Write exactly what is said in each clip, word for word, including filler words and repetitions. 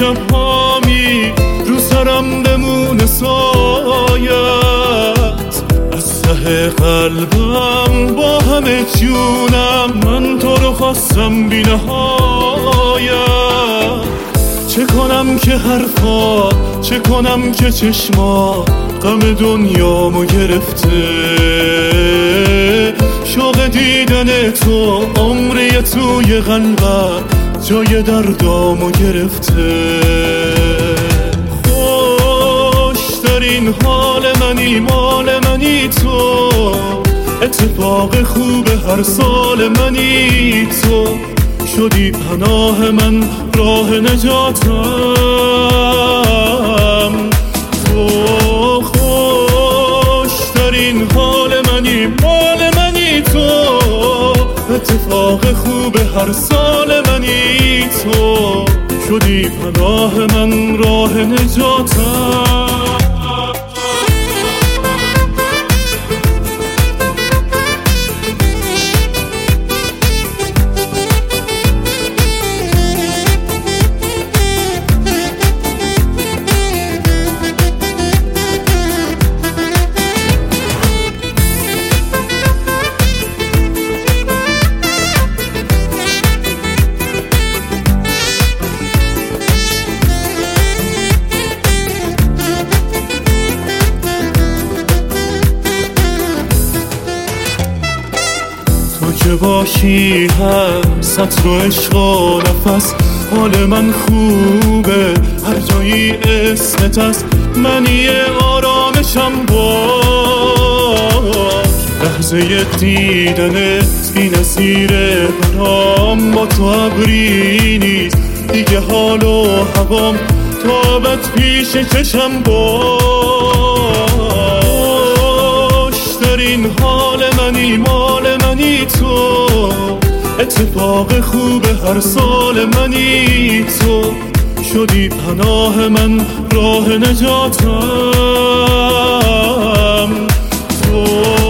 شب‌هامی رو سرم بمونه سایت، از ته قلبم با همه جونم من تو رو خواستم بی نهایت. چه کنم که حرفا، چه کنم که چشما غم دنیامو گرفته، شوق دیدن تو عمری توی قلبم جای دردامو گرفته. خوشترین حال منی، مال منی تو، اتفاق خوب هر سال منی تو، شدی پناه من، راه نجاتم. تو خوشترین حال منی، مال منی تو، اتفاق خوب هر سال منی تو، شدی پناه من، راه نجاتم. تو که باشی هم سطر و عشق و نفس، حال من خوبه هر جایی اسمت هست، منی آرامشم باش. لحظه دیدنت بی نظیره برام، با تو ابری نیست دیگه حال و هوام، تابت پیش چشم باش. ترین حال منی، مال منی تو، اتفاق خوب هر سال منی تو، شدی پناه من، راه نجاتم. تو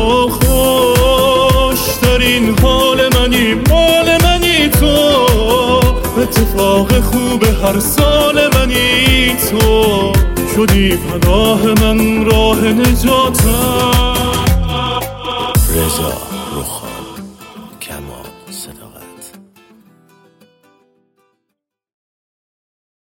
خوشترین حال منی، مال منی تو، اتفاق خوب هر سال منی تو، شدی پناه من، راه نجاتم. رضا